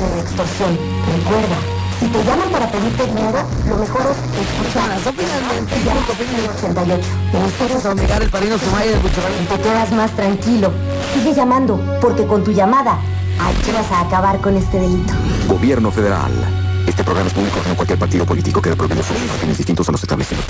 de extorsión. Recuerda, si te llaman para pedirte dinero, lo mejor es escuchar. Finalmente, Ya, 88. vamos a obligar el padrino Sumaya de Bucharán. Y te quedas más tranquilo. Sigue llamando, porque con tu llamada ayudas a acabar con este delito. Gobierno federal. Este programa es público, no cualquier partido político queda prohibido sus fines distintos a los establecidos.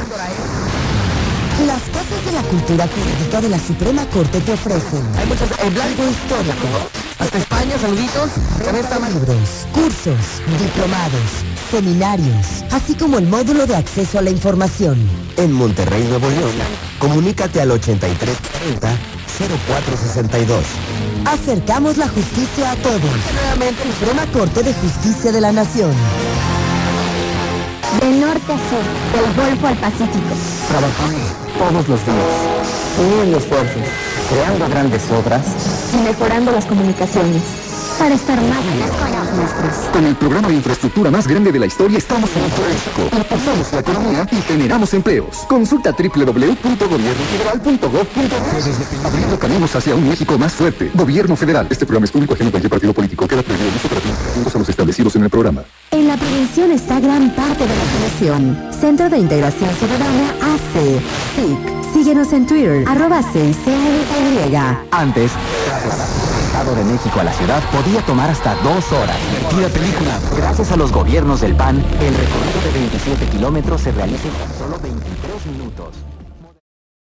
Las casas de la cultura jurídica de la Suprema Corte te ofrecen Hay muchos blanco histórico. Hasta España, saluditos. También está libros, cursos, diplomados, seminarios, así como el módulo de acceso a la información. En Monterrey, Nuevo León, comunícate al 8340-0462. Acercamos la justicia a todos. nuevamente Suprema Corte de Justicia de la Nación. De norte a sur, del Golfo al Pacífico. Trabajamos todos los días, uniendo esfuerzos, creando grandes obras Y mejorando las comunicaciones. Para estar más cerca con los nuestros. Con el programa de infraestructura más grande de la historia estamos en México. Impulsamos la economía y generamos empleos. Consulta www.gobernofederal.gov.mx. Abriendo caminos hacia un México más fuerte. Gobierno federal. Este programa es público ajeno a cualquier partido político. Queda prohibido el uso para fines a los establecidos en el programa. En la prevención está gran parte de la solución. Centro de Integración Ciudadana AC, SIC. Síguenos en Twitter, @CICRY. antes. Estado de México a la ciudad podía tomar hasta 2 horas. Divertida película. Gracias a los gobiernos del PAN, el recorrido de 27 kilómetros se realiza en tan solo 23 minutos.